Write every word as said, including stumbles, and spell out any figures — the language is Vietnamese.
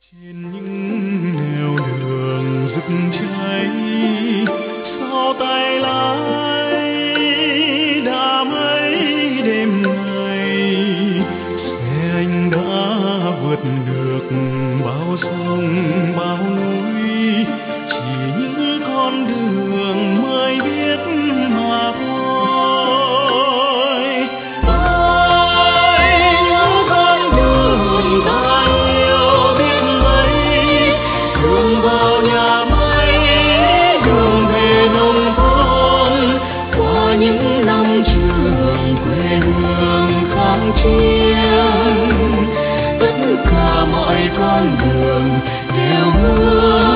Trên những nẻo đường rực cháy, sau tay lái đã mấy đêm nay, xe anh đã vượt được bao sông bao núi, chỉ những con đường mới biết mà thôi. Ôi những con đường ta yêu biết mấy, đường vào nhà máy, đường về nông thôn, qua những năm trường quê hương kháng chiến, tất cả mọi con đường đều hướng